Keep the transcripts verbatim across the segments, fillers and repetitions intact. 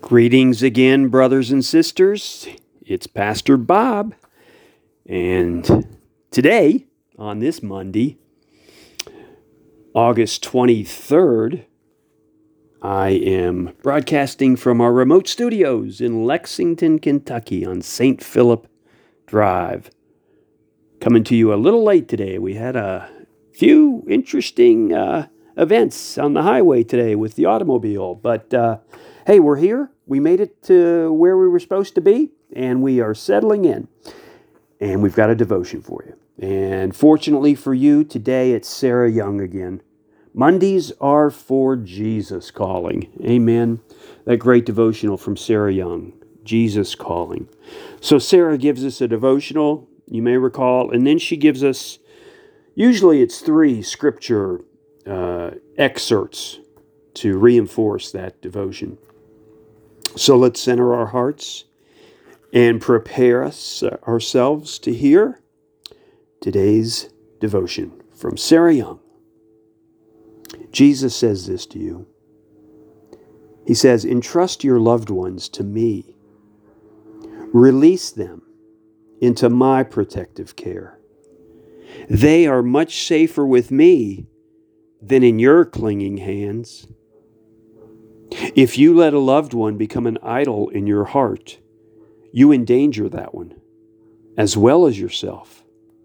Greetings again, brothers and sisters. It's Pastor Bob. And today, on this Monday, August twenty-third, I am broadcasting from our remote studios in Lexington, Kentucky on Saint Philip Drive. Coming to you a little late today. We had a few interesting uh, events on the highway today with the automobile. But uh, hey, we're here. We made it to where we were supposed to be, and we are settling in. And we've got a devotion for you. And fortunately for you, today it's Sarah Young again. Mondays are for Jesus Calling. Amen. That great devotional from Sarah Young, Jesus Calling. So Sarah gives us a devotional, you may recall, and then she gives us, usually it's three scripture uh, excerpts to reinforce that devotion. So let's center our hearts and prepare us uh, ourselves to hear today's devotion from Sarah Young. Jesus says this to you. He says, "Entrust your loved ones to me. Release them into my protective care. They are much safer with me than in your clinging hands. If you let a loved one become an idol in your heart, you endanger that one, as well as yourself.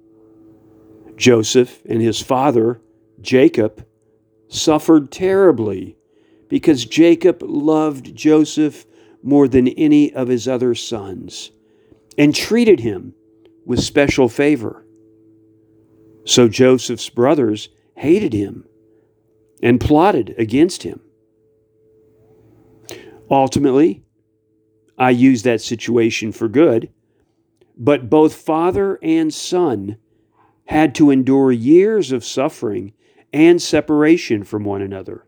Joseph and his father, Jacob, suffered terribly because Jacob loved Joseph more than any of his other sons and treated him with special favor. So Joseph's brothers hated him and plotted against him. Ultimately, I used that situation for good, but both father and son had to endure years of suffering and separation from one another.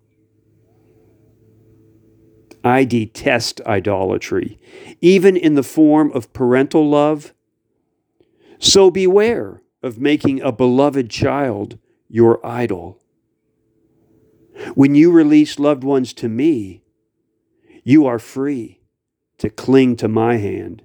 I detest idolatry, even in the form of parental love. So beware of making a beloved child your idol. When you release loved ones to me, you are free to cling to my hand.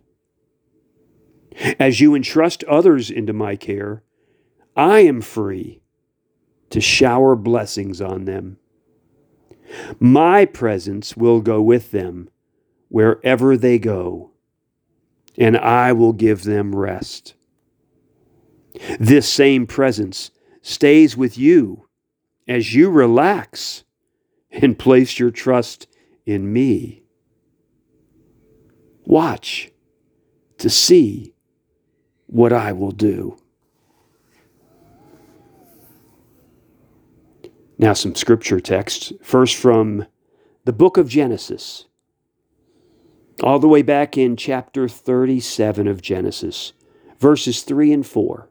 As you entrust others into my care, I am free to shower blessings on them. My presence will go with them wherever they go, and I will give them rest. This same presence stays with you as you relax and place your trust in me. Watch to see what I will do." Now some scripture texts, first from the book of Genesis, all the way back in chapter thirty-seven of Genesis, verses three and four.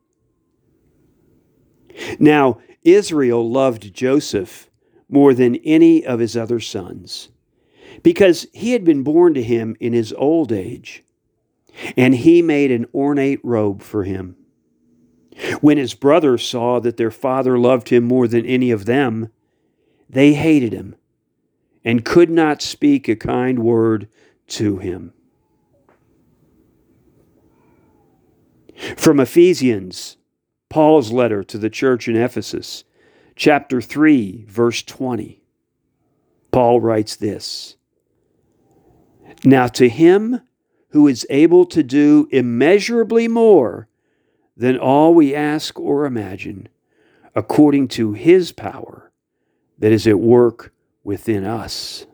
"Now Israel loved Joseph more than any of his other sons, because he had been born to him in his old age, and he made an ornate robe for him. When his brothers saw that their father loved him more than any of them, they hated him and could not speak a kind word to him." From Ephesians, Paul's letter to the church in Ephesus, chapter three, verse twenty, Paul writes this, "Now to him who is able to do immeasurably more than all we ask or imagine, according to his power that is at work within us."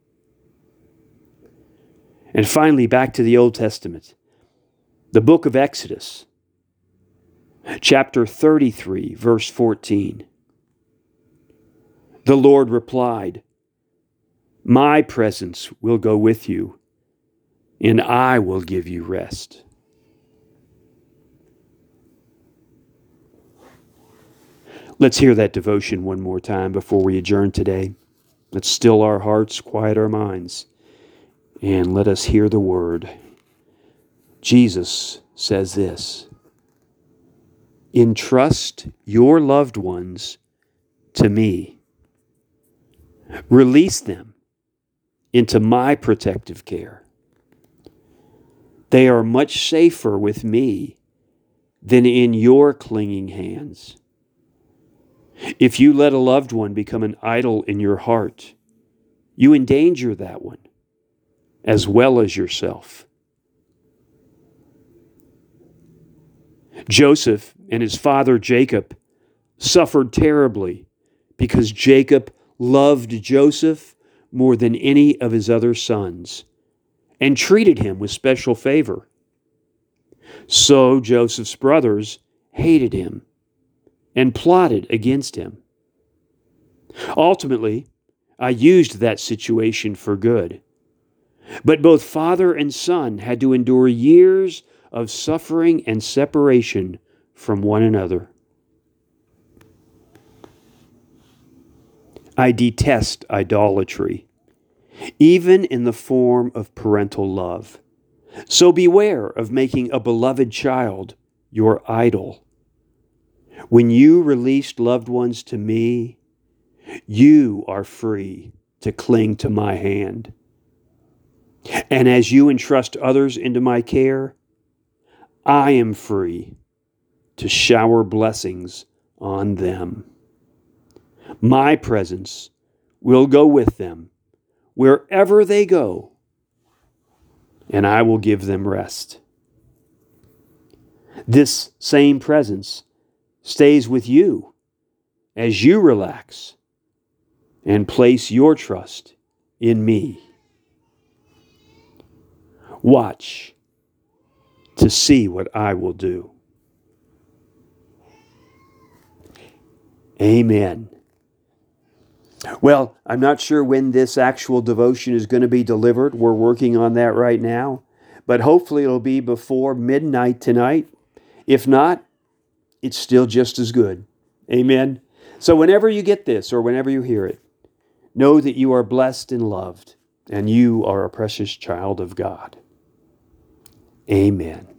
And finally, back to the Old Testament, the book of Exodus, chapter thirty-three, verse fourteen. The Lord replied, "My presence will go with you, and I will give you rest." Let's hear that devotion one more time before we adjourn today. Let's still our hearts, quiet our minds, and let us hear the word. Jesus says this, "Entrust your loved ones to me. Release them into my protective care. They are much safer with me than in your clinging hands. If you let a loved one become an idol in your heart, you endanger that one as well as yourself. Joseph and his father Jacob suffered terribly because Jacob loved Joseph more than any of his other sons and treated him with special favor. So Joseph's brothers hated him and plotted against him. Ultimately, I used that situation for good. But both father and son had to endure years of suffering and separation from one another. I detest idolatry, even in the form of parental love. So beware of making a beloved child your idol. When you released loved ones to me, you are free to cling to my hand. And as you entrust others into my care, I am free to shower blessings on them. My presence will go with them wherever they go, and I will give them rest. This same presence stays with you as you relax and place your trust in me. Watch to see what I will do. Amen. Well, I'm not sure when this actual devotion is going to be delivered. We're working on that right now. But hopefully it'll be before midnight tonight. If not, it's still just as good. Amen. So whenever you get this or whenever you hear it, know that you are blessed and loved, and you are a precious child of God. Amen.